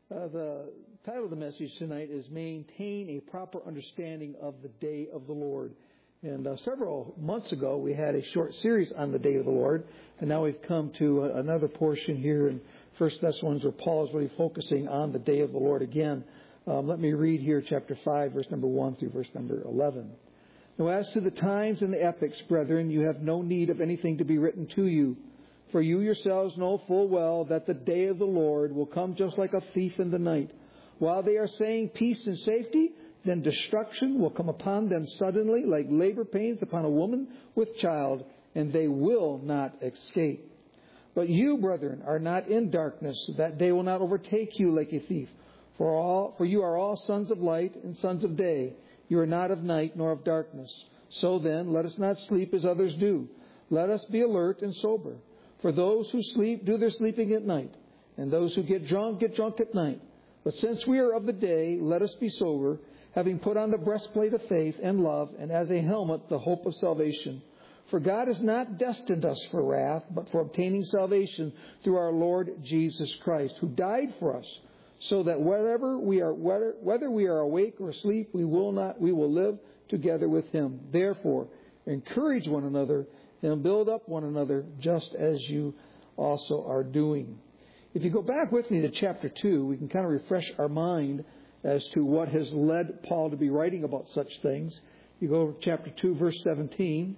The title of the message tonight is Maintain a Proper Understanding of the Day of the Lord. And several months ago, we had a short series on the Day of the Lord. And now we've come to another portion here in 1 Thessalonians where Paul is really focusing on the Day of the Lord again. Let me read here chapter 5, verse number 1 through verse number 11. Now as to the times and the epochs, brethren, you have no need of anything to be written to you. For you yourselves know full well that the day of the Lord will come just like a thief in the night. While they are saying peace and safety, then destruction will come upon them suddenly like labor pains upon a woman with child, and they will not escape. But you, brethren, are not in darkness, so that day will not overtake you like a thief. For you are all sons of light and sons of day. You are not of night nor of darkness. So then, let us not sleep as others do. Let us be alert and sober. For those who sleep do their sleeping at night, and those who get drunk at night. But since we are of the day, let us be sober, having put on the breastplate of faith and love, and as a helmet the hope of salvation. For God has not destined us for wrath, but for obtaining salvation through our Lord Jesus Christ, who died for us, so that whether we are awake or asleep, we will live together with Him. Therefore, encourage one another and build up one another, just as you also are doing. If you go back with me to chapter 2, we can kind of refresh our mind as to what has led Paul to be writing about such things. You go to chapter 2, verse 17.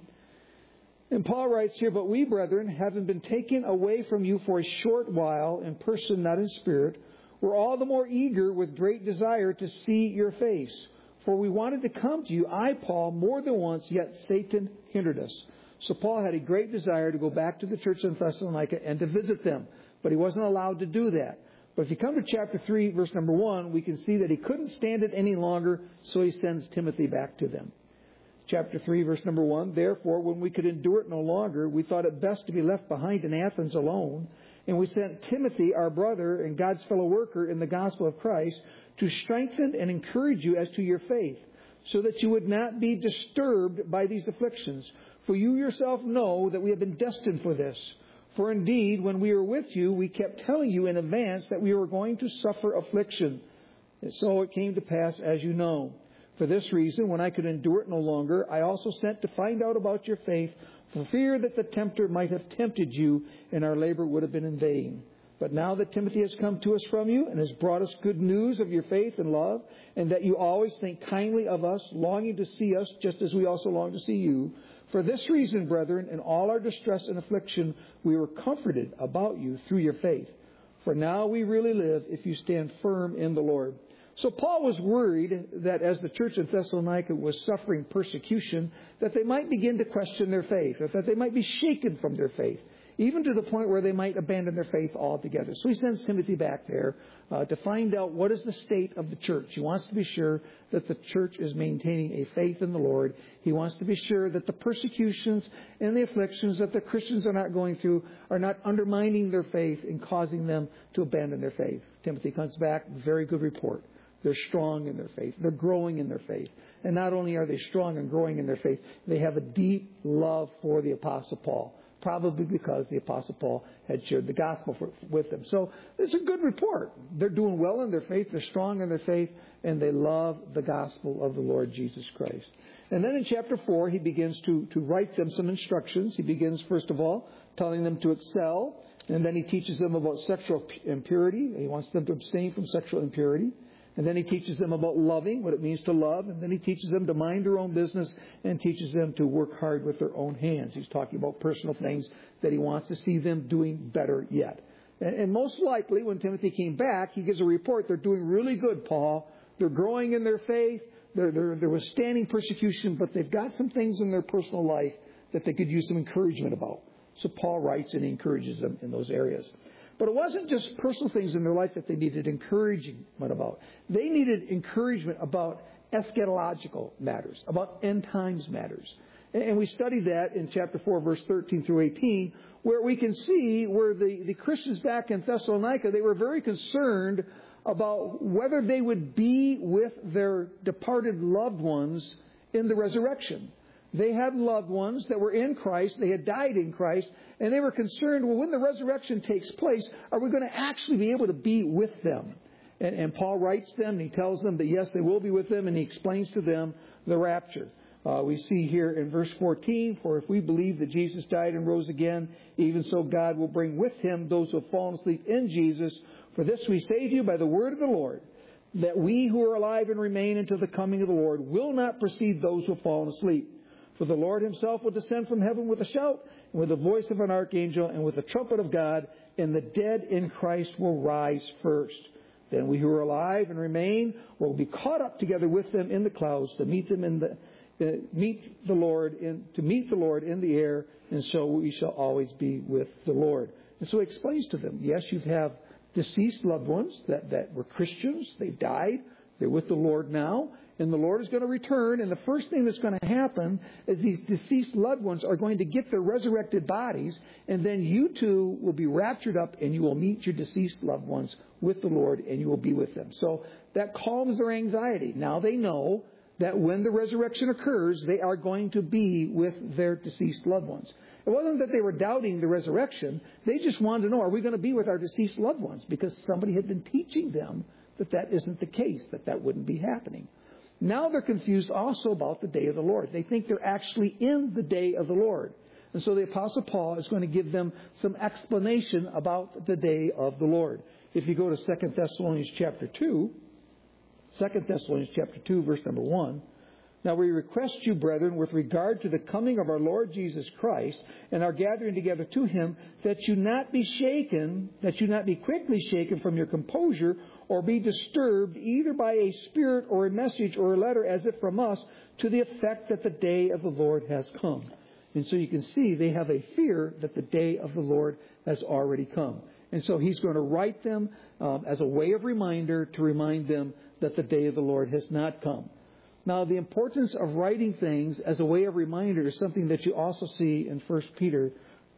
And Paul writes here, But we, brethren, having been taken away from you for a short while, in person, not in spirit, were all the more eager with great desire to see your face. For we wanted to come to you, I, Paul, more than once, yet Satan hindered us. So Paul had a great desire to go back to the church in Thessalonica and to visit them. But he wasn't allowed to do that. But if you come to chapter 3, verse number 1, we can see that he couldn't stand it any longer, so he sends Timothy back to them. Chapter 3, verse number 1, Therefore, when we could endure it no longer, we thought it best to be left behind in Athens alone. And we sent Timothy, our brother and God's fellow worker in the gospel of Christ, to strengthen and encourage you as to your faith, so that you would not be disturbed by these afflictions. For you yourself know that we have been destined for this. For indeed, when we were with you, we kept telling you in advance that we were going to suffer affliction. And so it came to pass, as you know. For this reason, when I could endure it no longer, I also sent to find out about your faith, for fear that the tempter might have tempted you, and our labor would have been in vain. But now that Timothy has come to us from you, and has brought us good news of your faith and love, and that you always think kindly of us, longing to see us, just as we also long to see you, for this reason, brethren, in all our distress and affliction, we were comforted about you through your faith. For now we really live if you stand firm in the Lord. So Paul was worried that as the church in Thessalonica was suffering persecution, that they might begin to question their faith, or that they might be shaken from their faith, even to the point where they might abandon their faith altogether. So he sends Timothy back there to find out what is the state of the church. He wants to be sure that the church is maintaining a faith in the Lord. He wants to be sure that the persecutions and the afflictions that the Christians are not going through are not undermining their faith and causing them to abandon their faith. Timothy comes back, very good report. They're strong in their faith. They're growing in their faith. And not only are they strong and growing in their faith, they have a deep love for the Apostle Paul. Probably because the Apostle Paul had shared the gospel with them. So it's a good report. They're doing well in their faith. They're strong in their faith. And they love the gospel of the Lord Jesus Christ. And then in chapter 4, he begins to write them some instructions. He begins, first of all, telling them to excel. And then he teaches them about sexual impurity. He wants them to abstain from sexual impurity. And then he teaches them about loving, what it means to love. And then he teaches them to mind their own business and teaches them to work hard with their own hands. He's talking about personal things that he wants to see them doing better yet. And most likely, when Timothy came back, he gives a report. They're doing really good, Paul. They're growing in their faith. They're withstanding persecution, but they've got some things in their personal life that they could use some encouragement about. So Paul writes and he encourages them in those areas. But it wasn't just personal things in their life that they needed encouragement about. They needed encouragement about eschatological matters, about end times matters. And we studied that in chapter 4, verse 13 through 18, where we can see where the Christians back in Thessalonica, they were very concerned about whether they would be with their departed loved ones in the resurrection. They had loved ones that were in Christ. They had died in Christ. And they were concerned, well, when the resurrection takes place, are we going to actually be able to be with them? And Paul writes them, and he tells them that, yes, they will be with them, and he explains to them the rapture. We see here in verse 14, for if we believe that Jesus died and rose again, even so God will bring with him those who have fallen asleep in Jesus. For this we say to you by the word of the Lord, that we who are alive and remain until the coming of the Lord will not precede those who have fallen asleep. For the Lord himself will descend from heaven with a shout, and with the voice of an archangel, and with the trumpet of God, and the dead in Christ will rise first. Then we who are alive and remain will be caught up together with them in the clouds to meet the Lord in the air, and so we shall always be with the Lord. And so he explains to them, yes, you have deceased loved ones that were Christians. They died. They're with the Lord now. And the Lord is going to return. And the first thing that's going to happen is these deceased loved ones are going to get their resurrected bodies. And then you too will be raptured up and you will meet your deceased loved ones with the Lord and you will be with them. So that calms their anxiety. Now they know that when the resurrection occurs, they are going to be with their deceased loved ones. It wasn't that they were doubting the resurrection. They just wanted to know, are we going to be with our deceased loved ones? Because somebody had been teaching them that isn't the case, that wouldn't be happening. Now they're confused also about the day of the Lord. They think they're actually in the day of the Lord. And so the Apostle Paul is going to give them some explanation about the day of the Lord. If you go to 2 Thessalonians chapter 2, 2 Thessalonians chapter 2, verse number 1, now we request you, brethren, with regard to the coming of our Lord Jesus Christ and our gathering together to him, that you not be quickly shaken from your composure, or be disturbed either by a spirit or a message or a letter as if from us, to the effect that the day of the Lord has come. And so you can see they have a fear that the day of the Lord has already come. And so he's going to write them as a way of reminder to remind them that the day of the Lord has not come. Now, the importance of writing things as a way of reminder is something that you also see in 2 Peter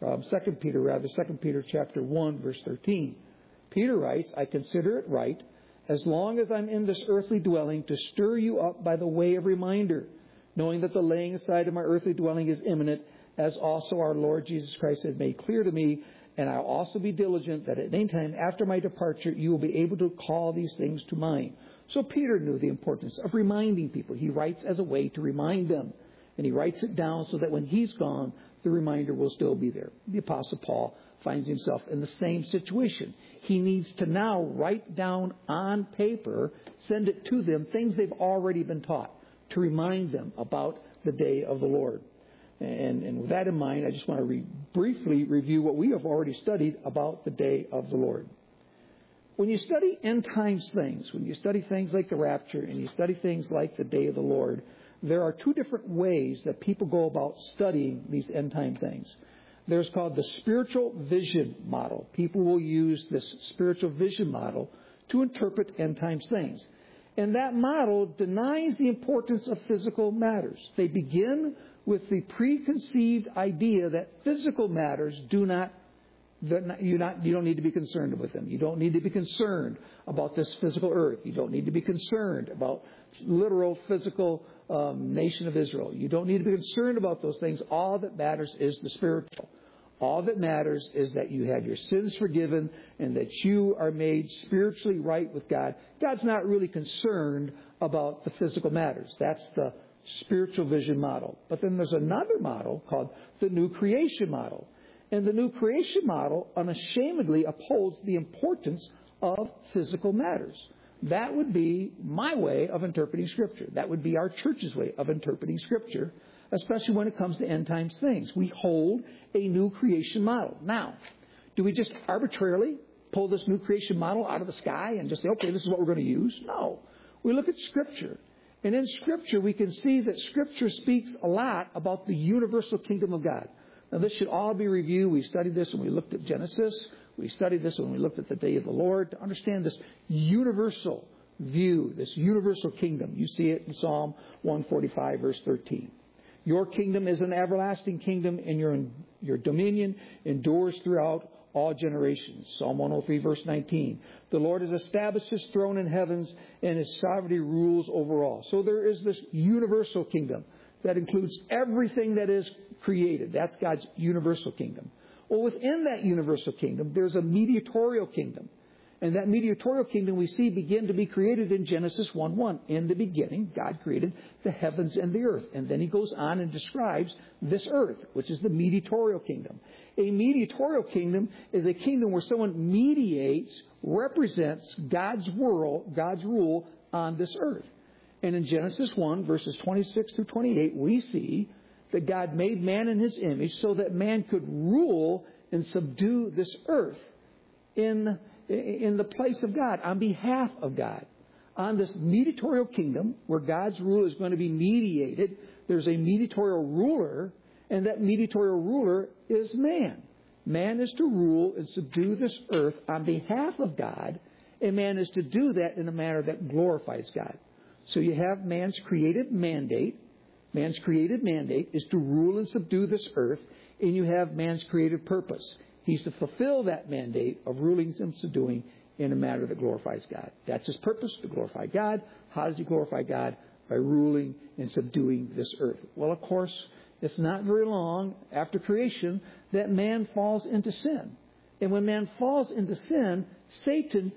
chapter 1, verse 13. Peter writes, I consider it right, as long as I'm in this earthly dwelling, to stir you up by the way of reminder, knowing that the laying aside of my earthly dwelling is imminent, as also our Lord Jesus Christ had made clear to me, and I'll also be diligent that at any time after my departure you will be able to call these things to mind. So Peter knew the importance of reminding people. He writes as a way to remind them. And he writes it down so that when he's gone, the reminder will still be there. The Apostle Paul finds himself in the same situation. He needs to now write down on paper, send it to them, things they've already been taught, to remind them about the day of the Lord. And with that in mind, I just want to briefly review what we have already studied about the day of the Lord. When you study end times things, when you study things like the rapture and you study things like the day of the Lord, there are two different ways that people go about studying these end time things. There's called the spiritual vision model. People will use this spiritual vision model to interpret end times things. And that model denies the importance of physical matters. They begin with the preconceived idea that physical matters you don't need to be concerned with them. You don't need to be concerned about this physical earth. You don't need to be concerned about literal physical nation of Israel. You don't need to be concerned about those things. All that matters is the spiritual. All that matters is that you have your sins forgiven and that you are made spiritually right with God. God's not really concerned about the physical matters. That's the spiritual vision model. But then there's another model called the new creation model. And the new creation model unashamedly upholds the importance of physical matters. That would be my way of interpreting Scripture. That would be our church's way of interpreting Scripture, especially when it comes to end times things. We hold a new creation model. Now, do we just arbitrarily pull this new creation model out of the sky and just say, okay, this is what we're going to use? No. We look at Scripture. And in Scripture, we can see that Scripture speaks a lot about the universal kingdom of God. Now, this should all be reviewed. We studied this when we looked at Genesis. We studied this when we looked at the day of the Lord. To understand this universal view, this universal kingdom, you see it in Psalm 145, verse 13. Your kingdom is an everlasting kingdom, and your dominion endures throughout all generations. Psalm 103, verse 19. The Lord has established His throne in heavens, and His sovereignty rules over all. So there is this universal kingdom that includes everything that is created. That's God's universal kingdom. Well, within that universal kingdom, there's a mediatorial kingdom. And that mediatorial kingdom we see begin to be created in Genesis 1:1. In the beginning, God created the heavens and the earth. And then he goes on and describes this earth, which is the mediatorial kingdom. A mediatorial kingdom is a kingdom where someone mediates, represents God's rule on this earth. And in Genesis 1, verses 26 through 28, we see that God made man in his image so that man could rule and subdue this earth in the place of God, on behalf of God. On this mediatorial kingdom, where God's rule is going to be mediated, there's a mediatorial ruler, and that mediatorial ruler is man. Man is to rule and subdue this earth on behalf of God, and man is to do that in a manner that glorifies God. So you have man's creative mandate. Man's creative mandate is to rule and subdue this earth, and you have man's creative purpose. He's to fulfill that mandate of ruling and subduing in a manner that glorifies God. That's his purpose, to glorify God. How does he glorify God? By ruling and subduing this earth. Well, of course, it's not very long after creation that man falls into sin. And when man falls into sin, Satan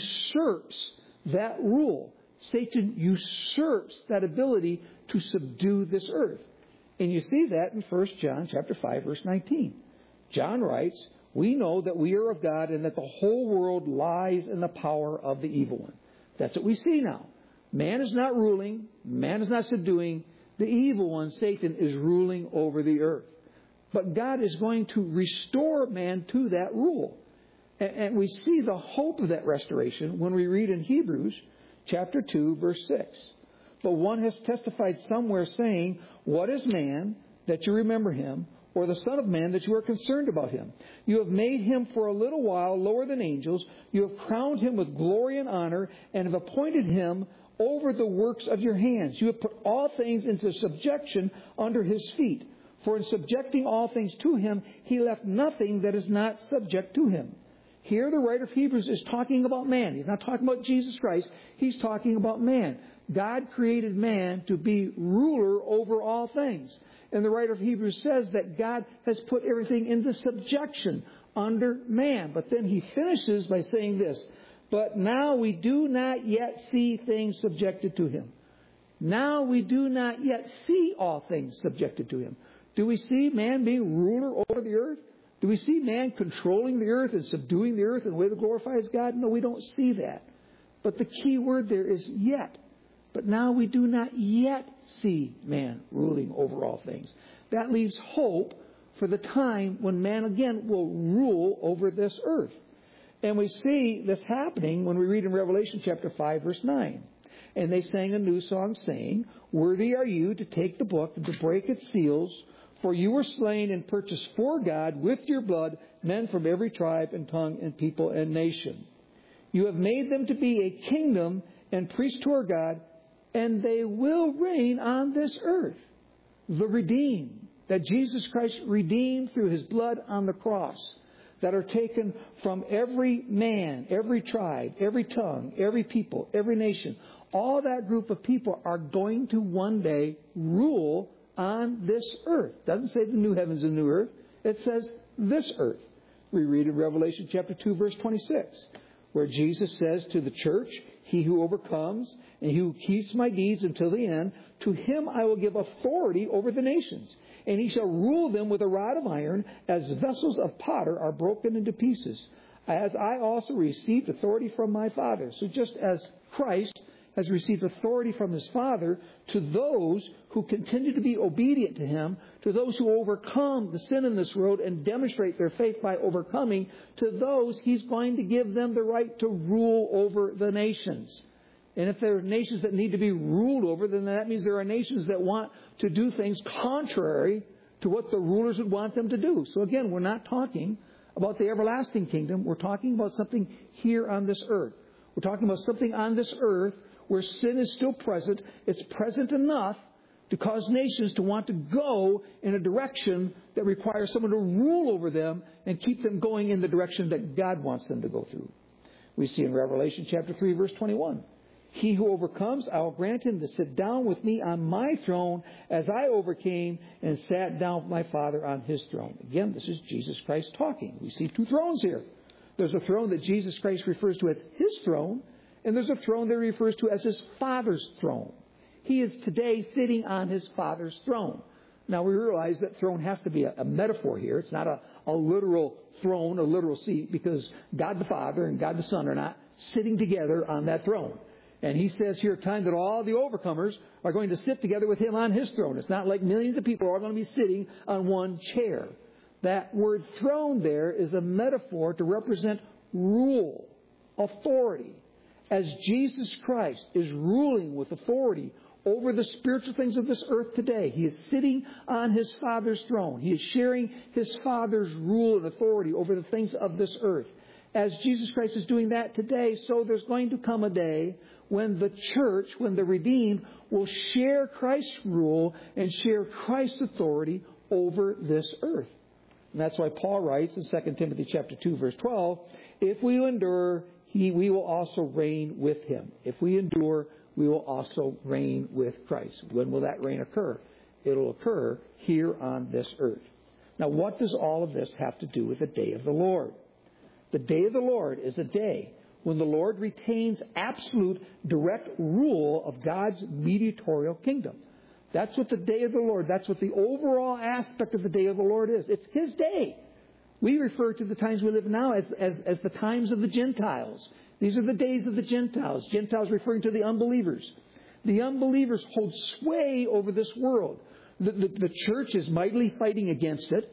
usurps that rule. Satan usurps that ability to subdue this earth. And you see that in 1 John chapter 5, verse 19. John writes, "We know that we are of God and that the whole world lies in the power of the evil one." That's what we see now. Man is not ruling. Man is not subduing. The evil one, Satan, is ruling over the earth. But God is going to restore man to that rule. And we see the hope of that restoration when we read in Hebrews chapter 2, verse 6. "But one has testified somewhere saying, 'What is man that you remember him, or the Son of Man that you are concerned about him? You have made him for a little while lower than angels. You have crowned him with glory and honor, and have appointed him over the works of your hands. You have put all things into subjection under his feet. For in subjecting all things to him, he left nothing that is not subject to him.'" Here the writer of Hebrews is talking about man. He's not talking about Jesus Christ. He's talking about man. God created man to be ruler over all things. And the writer of Hebrews says that God has put everything into subjection under man. But then he finishes by saying this, "But now we do not yet see things subjected to him." Now we do not yet see all things subjected to him. Do we see man being ruler over the earth? Do we see man controlling the earth and subduing the earth in a way that glorifies God? No, we don't see that. But the key word there is yet. But now we do not yet see man ruling over all things. That leaves hope for the time when man again will rule over this earth. And we see this happening when we read in Revelation chapter 5, verse 9. "And they sang a new song, saying, 'Worthy are you to take the book and to break its seals, for you were slain and purchased for God with your blood men from every tribe and tongue and people and nation. You have made them to be a kingdom and priests to our God, and they will reign on this earth.'" The redeemed, that Jesus Christ redeemed through his blood on the cross, that are taken from every man, every tribe, every tongue, every people, every nation. All that group of people are going to one day rule on this earth. It doesn't say the new heavens and new earth. It says this earth. We read in Revelation chapter 2, verse 26, where Jesus says to the church, "He who overcomes and he who keeps my deeds until the end, to him I will give authority over the nations. And he shall rule them with a rod of iron, as vessels of potter are broken into pieces. As I also received authority from my Father." So just as Christ has received authority from his Father, to those who continue to be obedient to him, to those who overcome the sin in this world and demonstrate their faith by overcoming, to those he's going to give them the right to rule over the nations. And if there are nations that need to be ruled over, then that means there are nations that want to do things contrary to what the rulers would want them to do. So again, we're not talking about the everlasting kingdom. We're talking about something here on this earth. We're talking about something on this earth where sin is still present. It's present enough to cause nations to want to go in a direction that requires someone to rule over them and keep them going in the direction that God wants them to go through. We see in Revelation chapter 3, verse 21. "He who overcomes, I will grant him to sit down with me on my throne, as I overcame and sat down with my Father on his throne." Again, this is Jesus Christ talking. We see two thrones here. There's a throne that Jesus Christ refers to as His throne, and there's a throne that He refers to as His Father's throne. He is today sitting on His Father's throne. Now, we realize that throne has to be a metaphor here. It's not a literal throne, a literal seat, because God the Father and God the Son are not sitting together on that throne. And He says here at time that all the overcomers are going to sit together with Him on His throne. It's not like millions of people are all going to be sitting on one chair. That word throne there is a metaphor to represent rule, authority. As Jesus Christ is ruling with authority over the spiritual things of this earth today, He is sitting on His Father's throne. He is sharing His Father's rule and authority over the things of this earth. As Jesus Christ is doing that today, so there's going to come a day when the church, when the redeemed, will share Christ's rule and share Christ's authority over this earth. And that's why Paul writes in 2 Timothy chapter 2, verse 12, if we endure, we will also reign with Him. If we endure, we will also reign with Christ. When will that reign occur? It'll occur here on this earth. Now, what does all of this have to do with the day of the Lord? The day of the Lord is a day when the Lord retains absolute direct rule of God's mediatorial kingdom. That's what the day of the Lord, that's what the overall aspect of the day of the Lord is. It's His day. We refer to the times we live now as the times of the Gentiles. These are the days of the Gentiles. Gentiles referring to the unbelievers. The unbelievers hold sway over this world. The church is mightily fighting against it.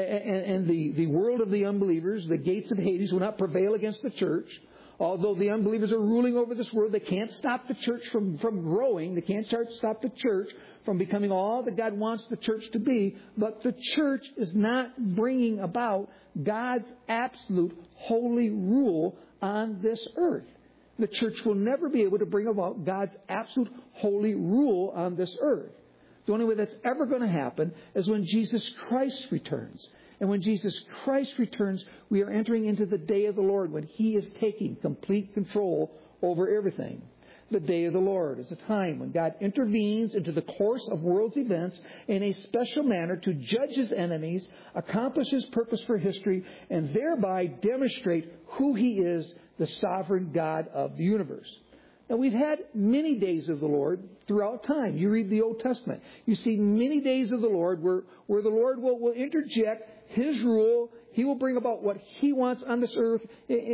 And the world of the unbelievers, the gates of Hades, will not prevail against the church. Although the unbelievers are ruling over this world, they can't stop the church from growing. They can't stop the church from becoming all that God wants the church to be. But the church is not bringing about God's absolute holy rule on this earth. The church will never be able to bring about God's absolute holy rule on this earth. The only way that's ever going to happen is when Jesus Christ returns. And when Jesus Christ returns, we are entering into the day of the Lord, when He is taking complete control over everything. The day of the Lord is a time when God intervenes into the course of world's events in a special manner to judge His enemies, accomplish His purpose for history, and thereby demonstrate who He is, the sovereign God of the universe. Now, we've had many days of the Lord throughout time. You read the Old Testament. You see many days of the Lord where the Lord will interject His rule. He will bring about what He wants on this earth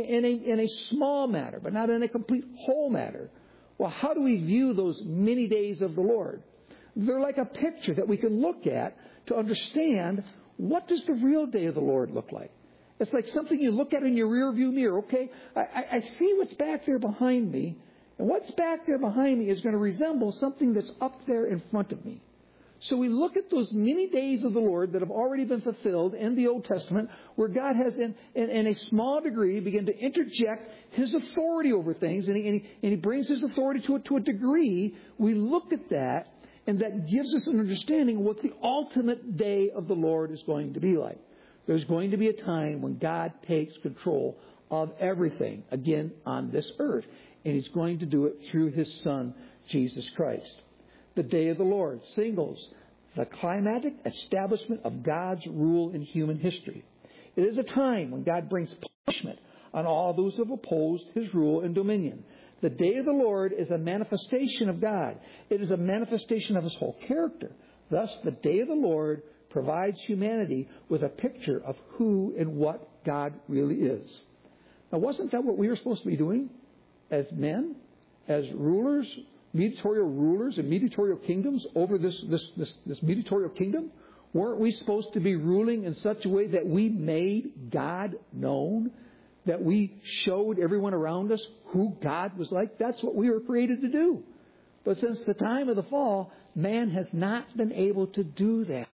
in a small matter, but not in a complete whole matter. Well, how do we view those many days of the Lord? They're like a picture that we can look at to understand, what does the real day of the Lord look like? It's like something you look at in your rear view mirror. Okay, I see what's back there behind me. And what's back there behind me is going to resemble something that's up there in front of me. So we look at those many days of the Lord that have already been fulfilled in the Old Testament, where God has, in a small degree, begun to interject His authority over things, and He brings His authority to a degree. We look at that, and that gives us an understanding of what the ultimate day of the Lord is going to be like. There's going to be a time when God takes control of everything, again, on this earth. And He's going to do it through His Son, Jesus Christ. The day of the Lord signals the climatic establishment of God's rule in human history. It is a time when God brings punishment on all those who have opposed His rule and dominion. The day of the Lord is a manifestation of God. It is a manifestation of His whole character. Thus, the day of the Lord provides humanity with a picture of who and what God really is. Now, wasn't that what we were supposed to be doing? As men, as rulers, mediatorial rulers and mediatorial kingdoms over this mediatorial kingdom? Weren't we supposed to be ruling in such a way that we made God known? That we showed everyone around us who God was like? That's what we were created to do. But since the time of the fall, man has not been able to do that.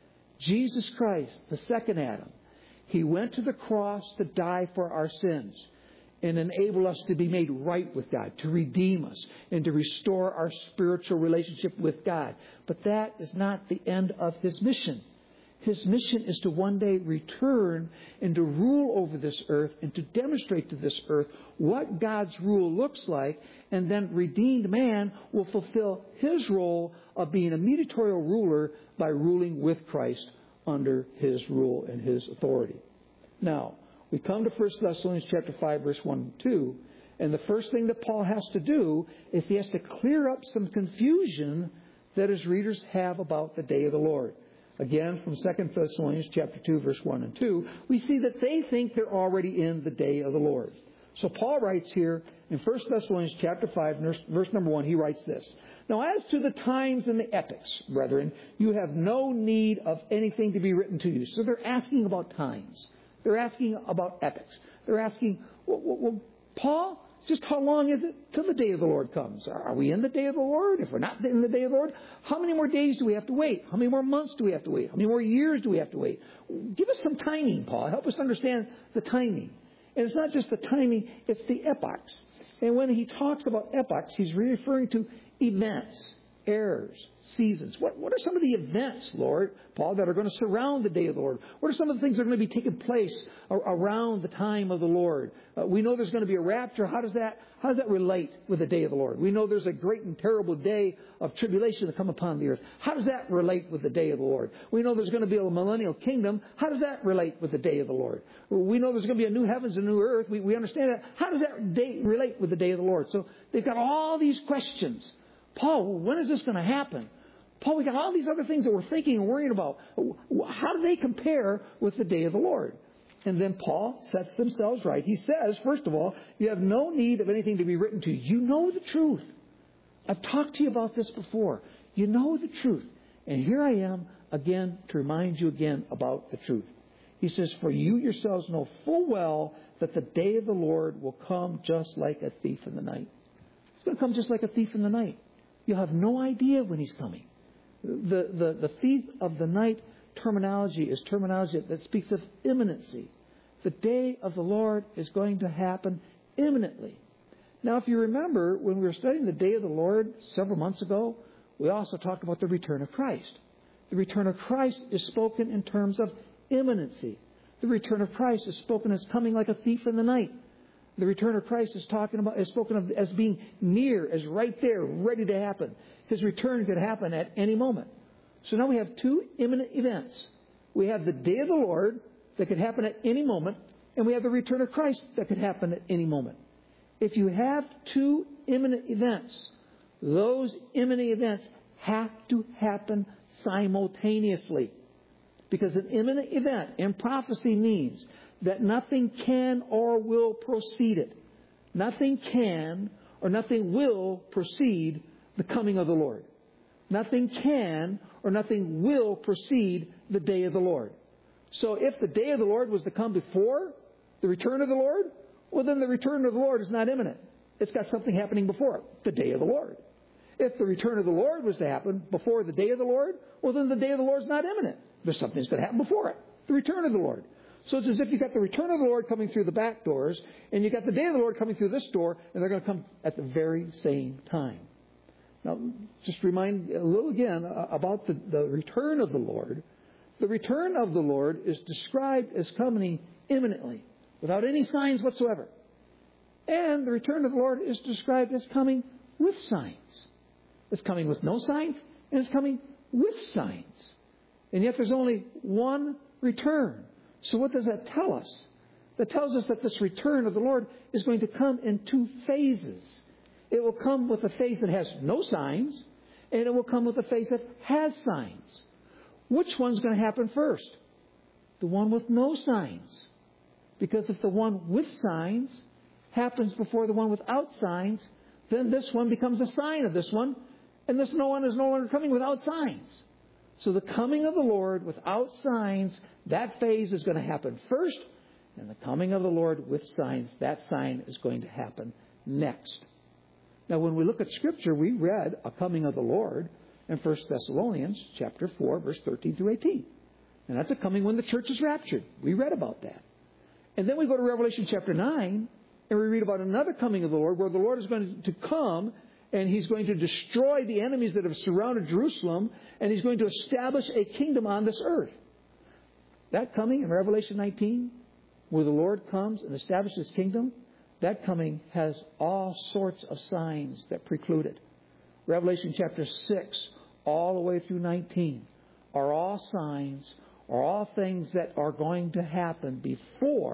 Jesus Christ, the second Adam, He went to the cross to die for our sins and enable us to be made right with God, to redeem us, and to restore our spiritual relationship with God. But that is not the end of His mission. His mission is to one day return and to rule over this earth and to demonstrate to this earth what God's rule looks like, and then redeemed man will fulfill his role of being a mediatorial ruler by ruling with Christ under His rule and His authority. Now, We come to 1 Thessalonians chapter 5, verse 1 and 2, and the first thing that Paul has to do is he has to clear up some confusion that his readers have about the day of the Lord. Again, from 2 Thessalonians chapter 2, verse 1 and 2, we see that they think they're already in the day of the Lord. So Paul writes here in 1 Thessalonians chapter 5, verse number 1, he writes this. Now, as to the times and the epochs, brethren, you have no need of anything to be written to you. So they're asking about times. They're asking about epochs. They're asking, well, Paul, just how long is it till the day of the Lord comes? Are we in the day of the Lord? If we're not in the day of the Lord, how many more days do we have to wait? How many more months do we have to wait? How many more years do we have to wait? Give us some timing, Paul. Help us understand the timing. And it's not just the timing, it's the epochs. And when he talks about epochs, he's referring to events, eras, seasons. What are some of the events, Lord, Paul, that are going to surround the day of the Lord? What are some of the things that are going to be taking place around the time of the Lord? We know there's going to be a rapture. How does that relate with the day of the Lord? We know there's a great and terrible day of tribulation to come upon the earth. How does that relate with the day of the Lord? We know there's going to be a millennial kingdom. How does that relate with the day of the Lord? We know there's going to be a new heavens and a new earth. We understand that. How does that day relate with the day of the Lord? So they've got all these questions. Paul, when is this going to happen? Paul, we got all these other things that we're thinking and worrying about. How do they compare with the day of the Lord? And then Paul sets themselves right. He says, first of all, you have no need of anything to be written to you. You know the truth. I've talked to you about this before. You know the truth. And here I am again to remind you again about the truth. He says, for you yourselves know full well that the day of the Lord will come just like a thief in the night. It's going to come just like a thief in the night. You'll have no idea when he's coming. The thief of the night terminology is terminology that speaks of imminency. The day of the Lord is going to happen imminently. Now, if you remember, when we were studying the day of the Lord several months ago, we also talked about the return of Christ. The return of Christ is spoken in terms of imminency. The return of Christ is spoken as coming like a thief in the night. The return of Christ is spoken of as being near, as right there, ready to happen. His return could happen at any moment. So now we have two imminent events. We have the day of the Lord that could happen at any moment, and we have the return of Christ that could happen at any moment. If you have two imminent events, those imminent events have to happen simultaneously. Because an imminent event in prophecy means that nothing can or will precede it. Nothing can or nothing will precede the coming of the Lord. Nothing can or nothing will precede the day of the Lord. So if the day of the Lord was to come before the return of the Lord, well, then the return of the Lord is not imminent. It's got something happening before it, the day of the Lord. If the return of the Lord was to happen before the day of the Lord, well, then the day of the Lord is not imminent. There's something that's going to happen before it, the return of the Lord. So it's as if you've got the return of the Lord coming through the back doors, and you've got the day of the Lord coming through this door, and they're going to come at the very same time. Now, just remind a little again about the return of the Lord. The return of the Lord is described as coming imminently, without any signs whatsoever. And the return of the Lord is described as coming with signs. It's coming with no signs, and it's coming with signs. And yet there's only one return. So what does that tell us? That tells us that this return of the Lord is going to come in two phases. It will come with a phase that has no signs, and it will come with a phase that has signs. Which one's going to happen first? The one with no signs. Because if the one with signs happens before the one without signs, then this one becomes a sign of this one, and this no one is no longer coming without signs. So the coming of the Lord without signs, that phase is going to happen first, and the coming of the Lord with signs, that sign is going to happen next. Now, when we look at Scripture, we read a coming of the Lord in 1 Thessalonians chapter 4, verse 13 through 18. And that's a coming when the church is raptured. We read about that. And then we go to Revelation chapter 9, and we read about another coming of the Lord, where the Lord is going to come, and He's going to destroy the enemies that have surrounded Jerusalem, and He's going to establish a kingdom on this earth. That coming in Revelation 19, where the Lord comes and establishes His kingdom, that coming has all sorts of signs that preclude it. Revelation chapter 6, all the way through 19, are all signs, are all things that are going to happen before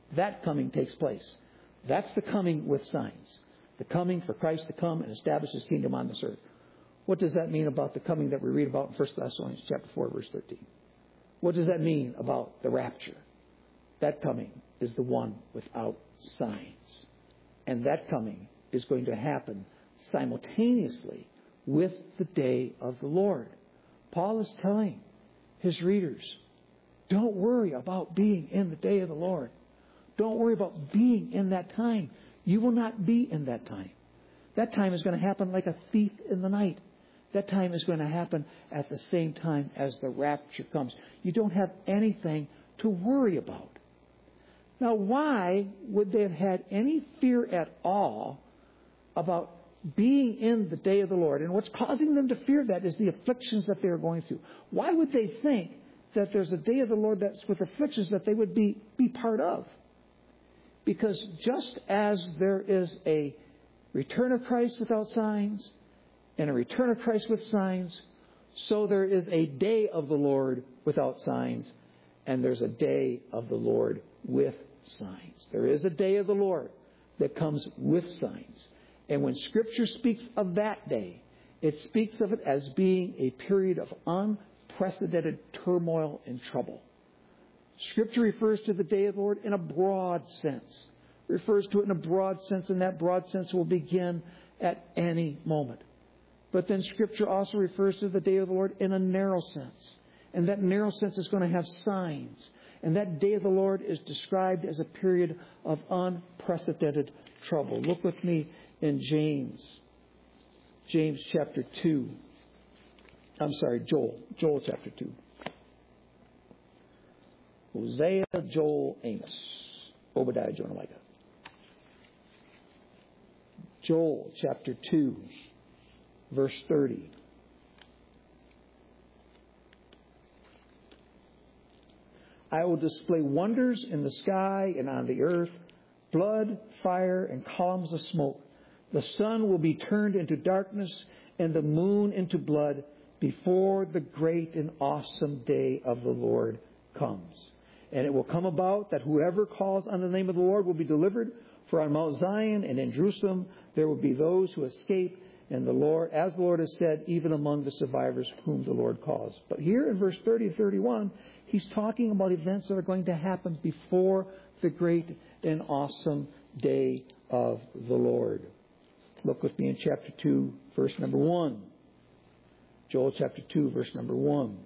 that coming takes place. That's the coming with signs. The coming for Christ to come and establish His kingdom on this earth. What does that mean about the coming that we read about in 1 Thessalonians chapter 4, verse 13? What does that mean about the rapture? That coming is the one without signs. And that coming is going to happen simultaneously with the day of the Lord. Paul is telling his readers, don't worry about being in the day of the Lord. Don't worry about being in that time. You will not be in that time. That time is going to happen like a thief in the night. That time is going to happen at the same time as the rapture comes. You don't have anything to worry about. Now, why would they have had any fear at all about being in the day of the Lord? And what's causing them to fear that is the afflictions that they are going through. Why would they think that there's a day of the Lord that's with afflictions that they would be part of? Because just as there is a return of Christ without signs and a return of Christ with signs, so there is a day of the Lord without signs, and there's a day of the Lord with signs. There is a day of the Lord that comes with signs. And when Scripture speaks of that day, it speaks of it as being a period of unprecedented turmoil and trouble. Scripture refers to the day of the Lord in a broad sense. It refers to it in a broad sense, and that broad sense will begin at any moment. But then Scripture also refers to the day of the Lord in a narrow sense. And that narrow sense is going to have signs. And that day of the Lord is described as a period of unprecedented trouble. Look with me in James chapter 2. Joel chapter 2. Hosea, Joel, Amos, Obadiah, Jonah, Micah. Joel chapter 2, verse 30. I will display wonders in the sky and on the earth, blood, fire, and columns of smoke. The sun will be turned into darkness and the moon into blood before the great and awesome day of the Lord comes. And it will come about that whoever calls on the name of the Lord will be delivered. For on Mount Zion and in Jerusalem there will be those who escape, and the Lord, as the Lord has said, even among the survivors whom the Lord calls. But here in verse 30 and 31, he's talking about events that are going to happen before the great and awesome day of the Lord. Look with me in chapter 2, verse number 1. Joel chapter 2, verse number 1.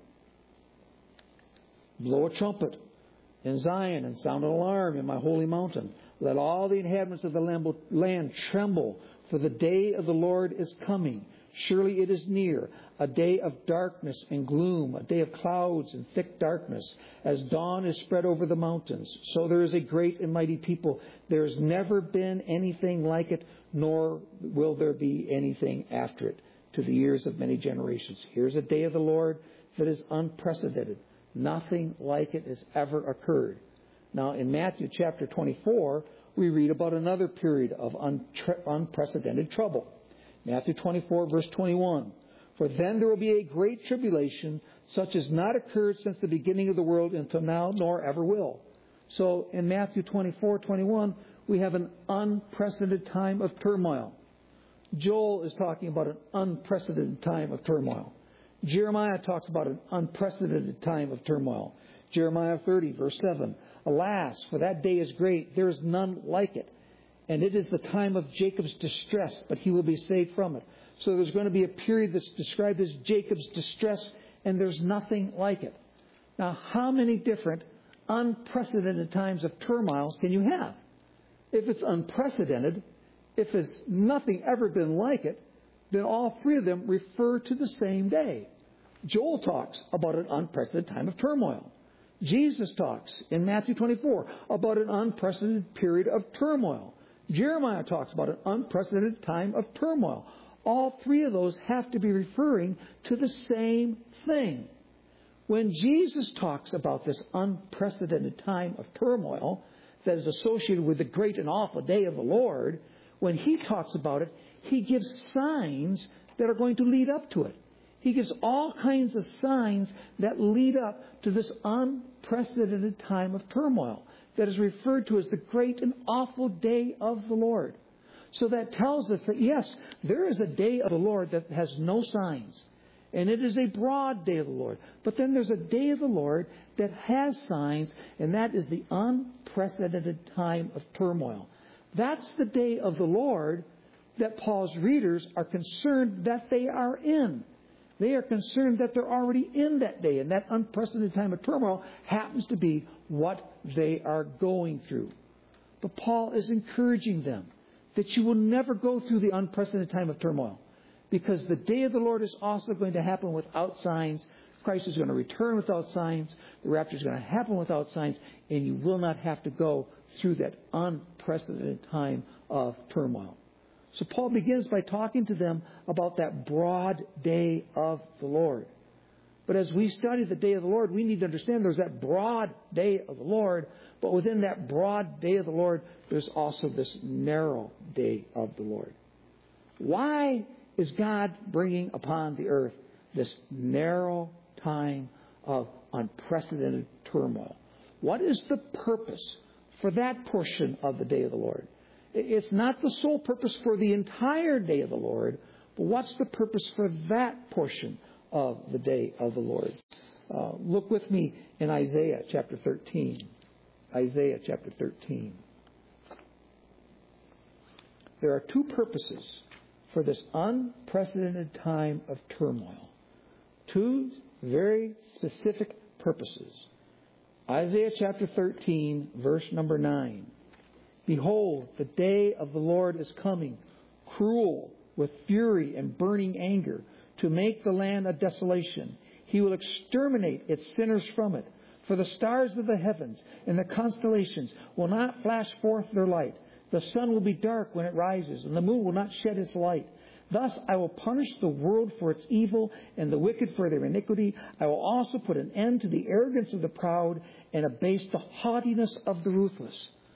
Blow a trumpet in Zion and sound an alarm in my holy mountain. Let all the inhabitants of the land tremble, for the day of the Lord is coming. Surely it is near, a day of darkness and gloom, a day of clouds and thick darkness. As dawn is spread over the mountains, so there is a great and mighty people. There has never been anything like it, nor will there be anything after it, to the years of many generations. Here's a day of the Lord that is unprecedented. Nothing like it has ever occurred. Now, in Matthew chapter 24, we read about another period of unprecedented trouble. Matthew 24, verse 21. For then there will be a great tribulation, such as not occurred since the beginning of the world until now, nor ever will. So in Matthew 24, 21, we have an unprecedented time of turmoil. Joel is talking about an unprecedented time of turmoil. Jeremiah talks about an unprecedented time of turmoil. Jeremiah 30, verse 7. Alas, for that day is great, there is none like it. And it is the time of Jacob's distress, but he will be saved from it. So there's going to be a period that's described as Jacob's distress, and there's nothing like it. Now, how many different unprecedented times of turmoil can you have? If it's unprecedented, if there's nothing ever been like it, then all three of them refer to the same day. Joel talks about an unprecedented time of turmoil. Jesus talks in Matthew 24 about an unprecedented period of turmoil. Jeremiah talks about an unprecedented time of turmoil. All three of those have to be referring to the same thing. When Jesus talks about this unprecedented time of turmoil that is associated with the great and awful day of the Lord, when he talks about it, he gives signs that are going to lead up to it. He gives all kinds of signs that lead up to this unprecedented time of turmoil. that is referred to as the great and awful day of the Lord. So that tells us that, yes, there is a day of the Lord that has no signs. And it is a broad day of the Lord. But then there's a day of the Lord that has signs, and that is the unprecedented time of turmoil. That's the day of the Lord that Paul's readers are concerned that they are in. They are concerned that they're already in that day, and that unprecedented time of turmoil happens to be what they are going through. But Paul is encouraging them that you will never go through the unprecedented time of turmoil, because the day of the Lord is also going to happen without signs. Christ is going to return without signs. The rapture is going to happen without signs, and you will not have to go through that unprecedented time of turmoil. So Paul begins by talking to them about that broad day of the Lord. But as we study the day of the Lord, we need to understand there's that broad day of the Lord, but within that broad day of the Lord, there's also this narrow day of the Lord. Why is God bringing upon the earth this narrow time of unprecedented turmoil? What is the purpose for that portion of the day of the Lord? It's not the sole purpose for the entire day of the Lord, but what's the purpose for that portion of the day of the Lord? Look with me in Isaiah chapter 13. Isaiah chapter 13. There are two purposes for this unprecedented time of turmoil. Two very specific purposes. Isaiah chapter 13, verse number 9. Behold, the day of the Lord is coming, cruel, with fury and burning anger, to make the land a desolation. He will exterminate its sinners from it. For the stars of the heavens and the constellations will not flash forth their light. The sun will be dark when it rises, and the moon will not shed its light. Thus I will punish the world for its evil and the wicked for their iniquity. I will also put an end to the arrogance of the proud and abase the haughtiness of the ruthless.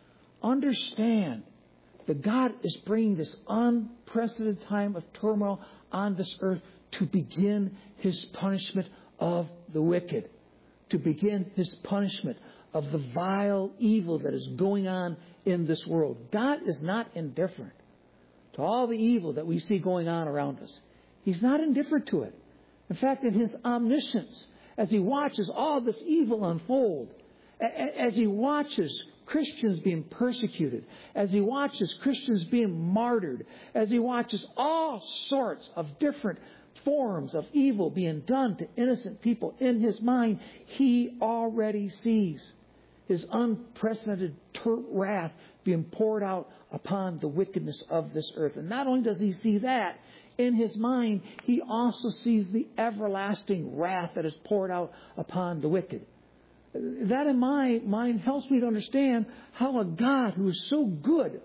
Understand that God is bringing this unprecedented time of turmoil on this earth to begin His punishment of the wicked, to begin His punishment of the vile evil that is going on in this world. God is not indifferent to all the evil that we see going on around us. He's not indifferent to it. In fact, in His omniscience, as He watches all this evil unfold, as He watches Christians being persecuted, as He watches Christians being martyred, as He watches all sorts of different forms of evil being done to innocent people, in His mind, He already sees His unprecedented wrath being poured out upon the wickedness of this earth. And not only does He see that, in His mind, He also sees the everlasting wrath that is poured out upon the wicked. That in my mind helps me to understand how a God who is so good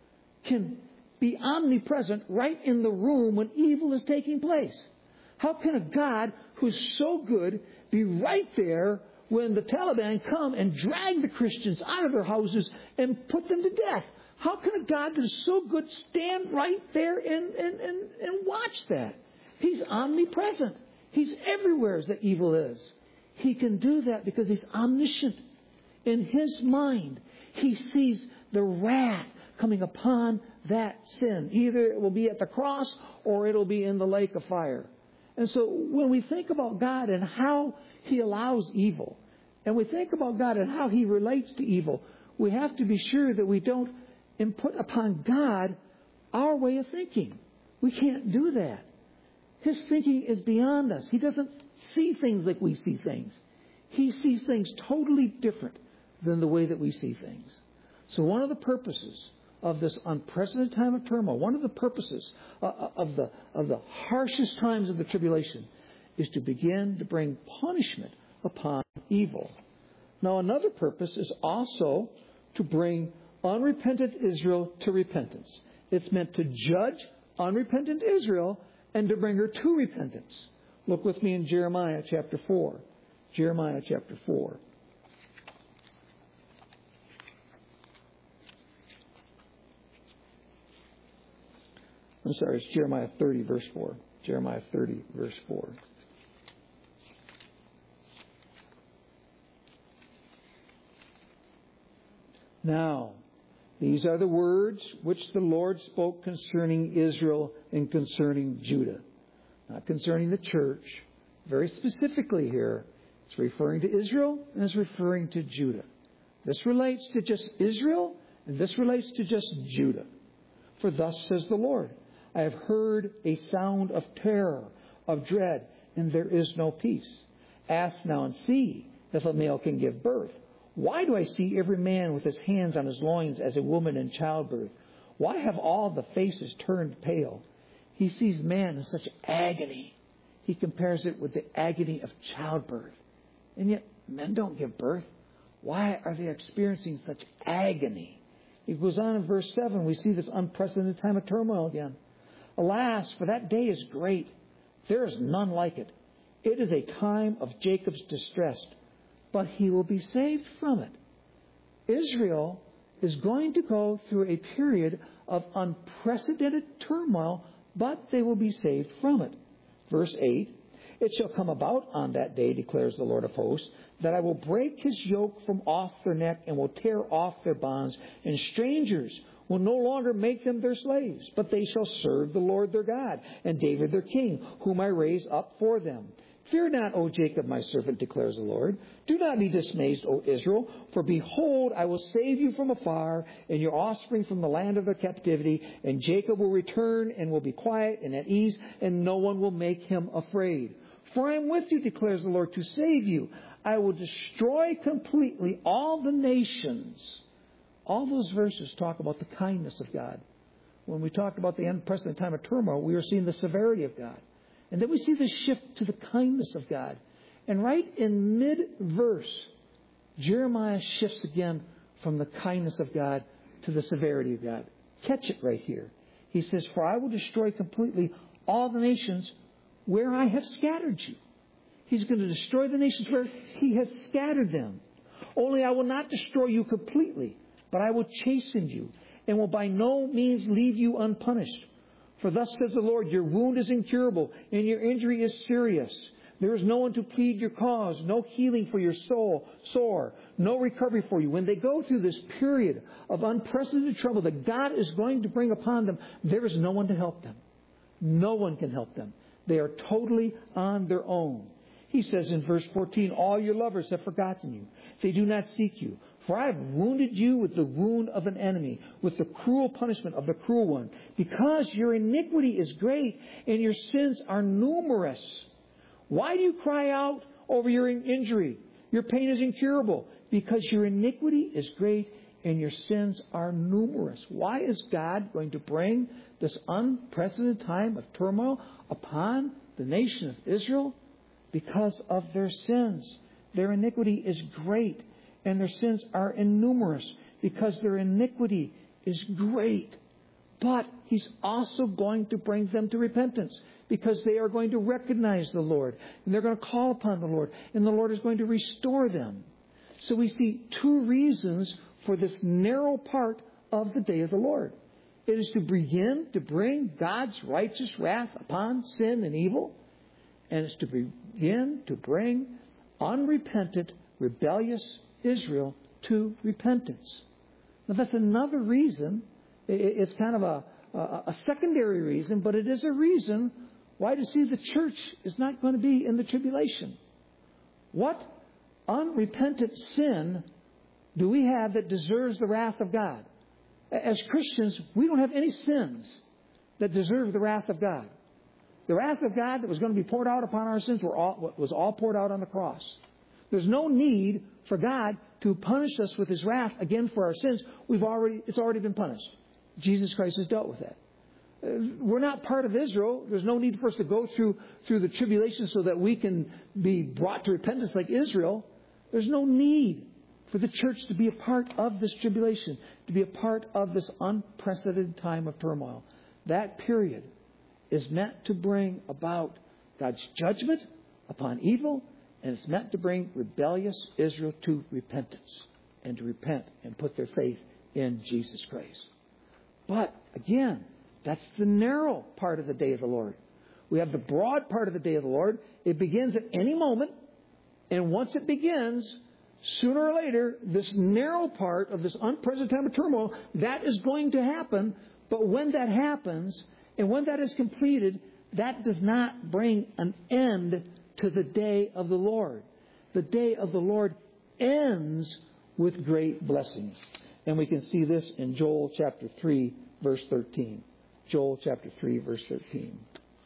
can be omnipresent right in the room when evil is taking place. How can a God who is so good be right there when the Taliban come and drag the Christians out of their houses and put them to death? How can a God that is so good stand right there and watch that? He's omnipresent. He's everywhere as the evil is. He can do that because He's omniscient. In His mind, He sees the wrath coming upon that sin. Either it will be at the cross or it will be in the lake of fire. And so when we think about God and how He allows evil, and we think about God and how He relates to evil, we have to be sure that we don't input upon God our way of thinking. We can't do that. His thinking is beyond us. He doesn't see things like we see things. He sees things totally different than the way that we see things. So one of the purposes of this unprecedented time of turmoil, one of the purposes of the harshest times of the tribulation, is to begin to bring punishment upon evil. Now another purpose is also to bring unrepentant Israel to repentance. It's meant to judge unrepentant Israel and to bring her to repentance. Look with me in Jeremiah chapter 4. Jeremiah chapter 4. I'm sorry, it's Jeremiah 30, verse 4. Jeremiah 30, verse 4. Now, these are the words which the Lord spoke concerning Israel and concerning Judah. Not concerning the church. Very specifically here, it's referring to Israel and it's referring to Judah. This relates to just Israel and this relates to just Judah. For thus says the Lord, I have heard a sound of terror, of dread, and there is no peace. Ask now and see if a male can give birth. Why do I see every man with his hands on his loins as a woman in childbirth? Why have all the faces turned pale? He sees man in such agony. He compares it with the agony of childbirth. And yet, men don't give birth. Why are they experiencing such agony? It goes on in verse 7. We see this unprecedented time of turmoil again. Alas, for that day is great. There is none like it. It is a time of Jacob's distress, but he will be saved from it. Israel is going to go through a period of unprecedented turmoil, but they will be saved from it. Verse 8, it shall come about on that day, declares the Lord of hosts, that I will break his yoke from off their neck and will tear off their bonds, and strangers will no longer make them their slaves, but they shall serve the Lord their God, and David their king, whom I raise up for them. Fear not, O Jacob, my servant, declares the Lord. Do not be dismayed, O Israel, for behold, I will save you from afar, and your offspring from the land of their captivity, and Jacob will return and will be quiet and at ease, and no one will make him afraid. For I am with you, declares the Lord, to save you. I will destroy completely all the nations. All those verses talk about the kindness of God. When we talk about the unprecedented time of turmoil, we are seeing the severity of God. And then we see the shift to the kindness of God. And right in mid-verse, Jeremiah shifts again from the kindness of God to the severity of God. Catch it right here. He says, for I will destroy completely all the nations where I have scattered you. He's going to destroy the nations where he has scattered them. Only I will not destroy you completely, but I will chasten you and will by no means leave you unpunished. For thus says the Lord, your wound is incurable and your injury is serious. There is no one to plead your cause, no healing for your soul, sore, no recovery for you. When they go through this period of unprecedented trouble that God is going to bring upon them, there is no one to help them. No one can help them. They are totally on their own. He says in verse 14, all your lovers have forgotten you. They do not seek you. For I have wounded you with the wound of an enemy, with the cruel punishment of the cruel one. Because your iniquity is great and your sins are numerous. Why do you cry out over your injury? Your pain is incurable. Because your iniquity is great and your sins are numerous. Why is God going to bring this unprecedented time of turmoil upon the nation of Israel? Because of their sins. Their iniquity is great. And their sins are innumerous because their iniquity is great. But He's also going to bring them to repentance because they are going to recognize the Lord. And they're going to call upon the Lord. And the Lord is going to restore them. So we see two reasons for this narrow part of the day of the Lord. It is to begin to bring God's righteous wrath upon sin and evil. And it's to begin to bring unrepentant, rebellious Israel to repentance. Now that's another reason. It's kind of a secondary reason, but it is a reason why to see the church is not going to be in the tribulation. What unrepentant sin do we have that deserves the wrath of God? As Christians, we don't have any sins that deserve the wrath of God. The wrath of God that was going to be poured out upon our sins was all poured out on the cross. There's no need for God to punish us with His wrath again for our sins. It's already been punished. Jesus Christ has dealt with that. We're not part of Israel. There's no need for us to go through the tribulation so that we can be brought to repentance like Israel. There's no need for the church to be a part of this tribulation, to be a part of this unprecedented time of turmoil. That period is meant to bring about God's judgment upon evil, and it's meant to bring rebellious Israel to repentance and to repent and put their faith in Jesus Christ. But again, that's the narrow part of the day of the Lord. We have the broad part of the day of the Lord. It begins at any moment, and once it begins, Sooner or later, this narrow part of this unprecedented time of turmoil, that is going to happen. But when that happens, and when that is completed, that does not bring an end to the day of the Lord. The day of the Lord ends with great blessings. And we can see this in Joel chapter 3, verse 13. Joel chapter 3, verse 13.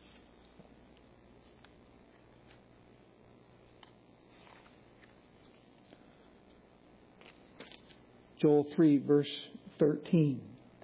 Joel 3, verse 13.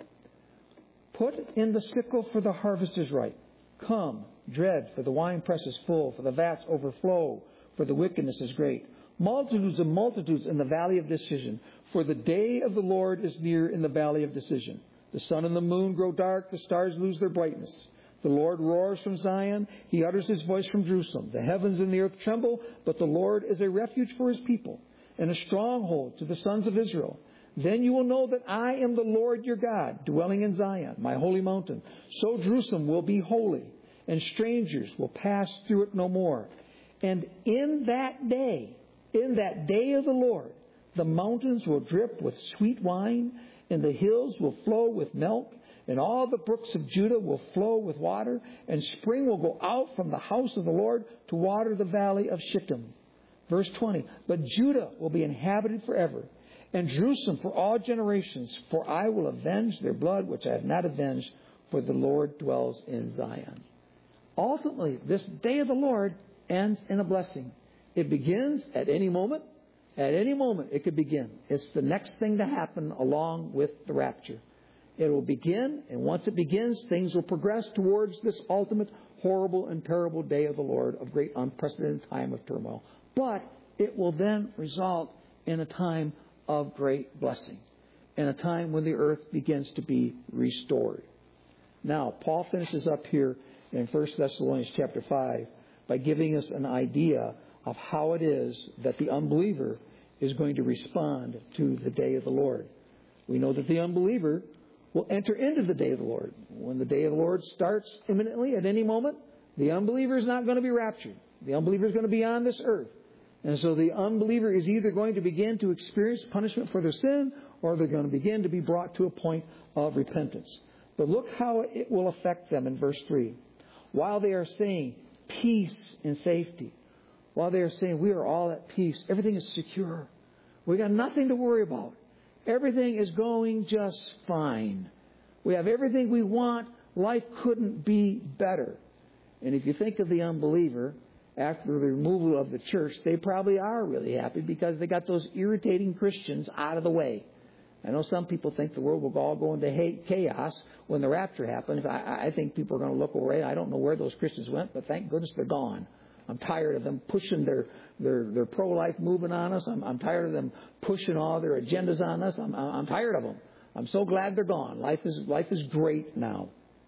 Put in the sickle, for the harvest is ripe. Come, dread, for the winepress is full, for the vats overflow, for the wickedness is great. Multitudes and multitudes in the valley of decision, for the day of the Lord is near in the valley of decision. The sun and the moon grow dark, the stars lose their brightness. The Lord roars from Zion, He utters His voice from Jerusalem. The heavens and the earth tremble, but the Lord is a refuge for His people, and a stronghold to the sons of Israel. Then you will know that I am the Lord your God, dwelling in Zion, my holy mountain. So Jerusalem will be holy, and strangers will pass through it no more. And in that day of the Lord, the mountains will drip with sweet wine, and the hills will flow with milk, and all the brooks of Judah will flow with water, and spring will go out from the house of the Lord to water the valley of Shittim. Verse 20, but Judah will be inhabited forever, and Jerusalem for all generations, for I will avenge their blood which I have not avenged, for the Lord dwells in Zion. Ultimately, this day of the Lord ends in a blessing. It begins at any moment. At any moment it could begin. It's the next thing to happen along with the rapture. It will begin, and once it begins, things will progress towards this ultimate horrible and terrible day of the Lord of great unprecedented time of turmoil. But it will then result in a time of great blessing, in a time when the earth begins to be restored. Now, Paul finishes up here in 1 Thessalonians chapter 5 by giving us an idea of how it is that the unbeliever is going to respond to the day of the Lord. We know that the unbeliever will enter into the day of the Lord. When the day of the Lord starts imminently at any moment, the unbeliever is not going to be raptured. The unbeliever is going to be on this earth. And so the unbeliever is either going to begin to experience punishment for their sin, or they're going to begin to be brought to a point of repentance. But look how it will affect them in verse 3. While they are saying peace and safety, while they are saying we are all at peace, everything is secure, we got nothing to worry about, everything is going just fine, we have everything we want, life couldn't be better. And if you think of the unbeliever, after the removal of the church, they probably are really happy because they got those irritating Christians out of the way. I know some people think the world will all go into chaos when the rapture happens. I think people are going to look away. I don't know where those Christians went, but thank goodness they're gone. I'm tired of them pushing their pro-life movement on us. I'm tired of them pushing all their agendas on us. I'm tired of them. I'm so glad they're gone. Life is great now.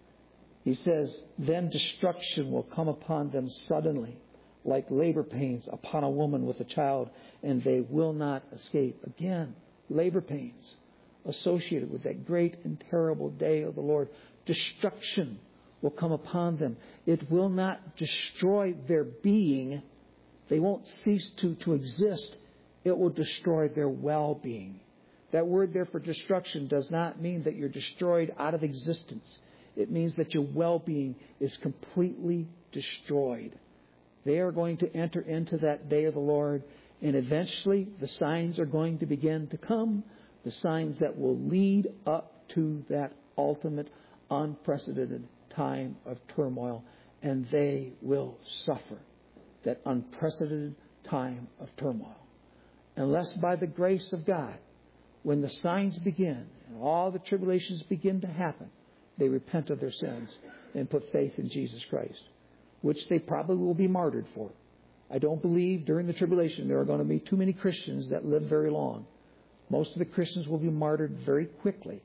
He says, then destruction will come upon them suddenly, like labor pains upon a woman with a child, and they will not escape. Again, labor pains associated with that great and terrible day of the Lord. Destruction will come upon them. It will not destroy their being. They won't cease to exist. It will destroy their well-being. That word there for destruction does not mean that you're destroyed out of existence. It means that your well-being is completely destroyed. They are going to enter into that day of the Lord, and eventually the signs are going to begin to come, the signs that will lead up to that ultimate, unprecedented time of turmoil, and they will suffer that unprecedented time of turmoil. Unless by the grace of God, when the signs begin and all the tribulations begin to happen, they repent of their sins and put faith in Jesus Christ, which they probably will be martyred for. I don't believe during the tribulation there are going to be too many Christians that live very long. Most of the Christians will be martyred very quickly.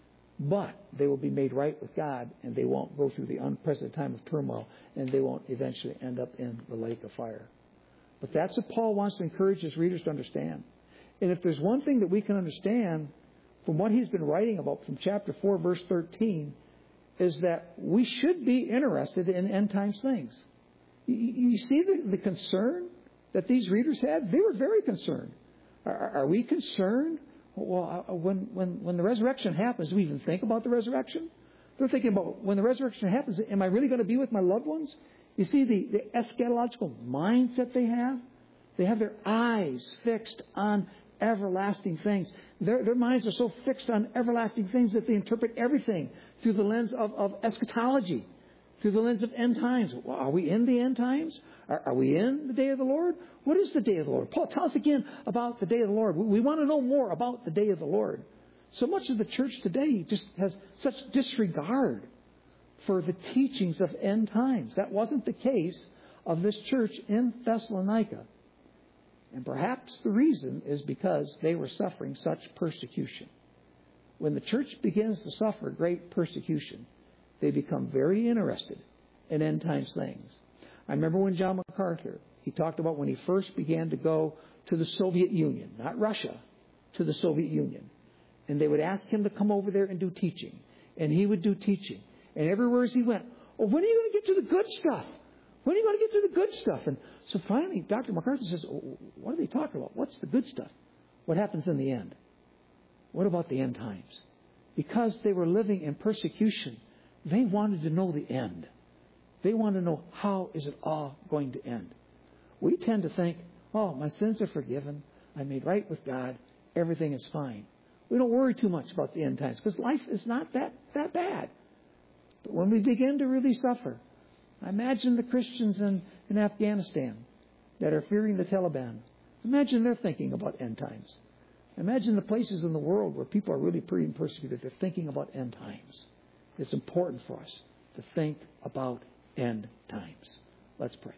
But they will be made right with God, and they won't go through the unprecedented time of turmoil, and they won't eventually end up in the lake of fire. But that's what Paul wants to encourage his readers to understand. And if there's one thing that we can understand from what he's been writing about from chapter 4, verse 13, is that we should be interested in end times things. You see the concern that these readers had? They were very concerned. Are we concerned? Well, when the resurrection happens, do we even think about the resurrection? They're thinking about when the resurrection happens, am I really going to be with my loved ones? You see the eschatological mindset they have? They have their eyes fixed on everlasting things. Their minds are so fixed on everlasting things that they interpret everything through the lens of eschatology, through the lens of end times. Well, are we in the end times? Are we in the day of the Lord? What is the day of the Lord? Paul, tell us again about the day of the Lord. We want to know more about the day of the Lord. So much of the church today just has such disregard for the teachings of end times. That wasn't the case of this church in Thessalonica. And perhaps the reason is because they were suffering such persecution. When the church begins to suffer great persecution, they become very interested in end times things. I remember when John MacArthur, he talked about when he first began to go to the Soviet Union, not Russia, to the Soviet Union. And they would ask him to come over there and do teaching. And he would do teaching. And everywhere as he went, oh, when are you going to get to the good stuff? When are you going to get to the good stuff? And so finally, Dr. MacArthur says, oh, what are they talking about? What's the good stuff? What happens in the end? What about the end times? Because they were living in persecution, they wanted to know the end. They want to know, how is it all going to end? We tend to think, oh, my sins are forgiven. I made right with God. Everything is fine. We don't worry too much about the end times because life is not that bad. But when we begin to really suffer, I imagine the Christians in Afghanistan that are fearing the Taliban. Imagine they're thinking about end times. Imagine the places in the world where people are really being persecuted. They're thinking about end times. It's important for us to think about end times. Let's pray.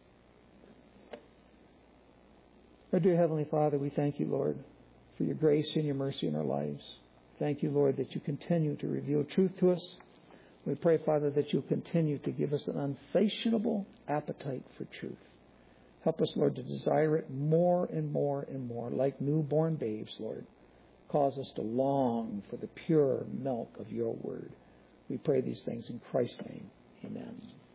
Our dear Heavenly Father, we thank you, Lord, for your grace and your mercy in our lives. Thank you, Lord, that you continue to reveal truth to us. We pray, Father, that you'll continue to give us an unsatiable appetite for truth. Help us, Lord, to desire it more and more and more, like newborn babes, Lord. Cause us to long for the pure milk of your word. We pray these things in Christ's name. Amen.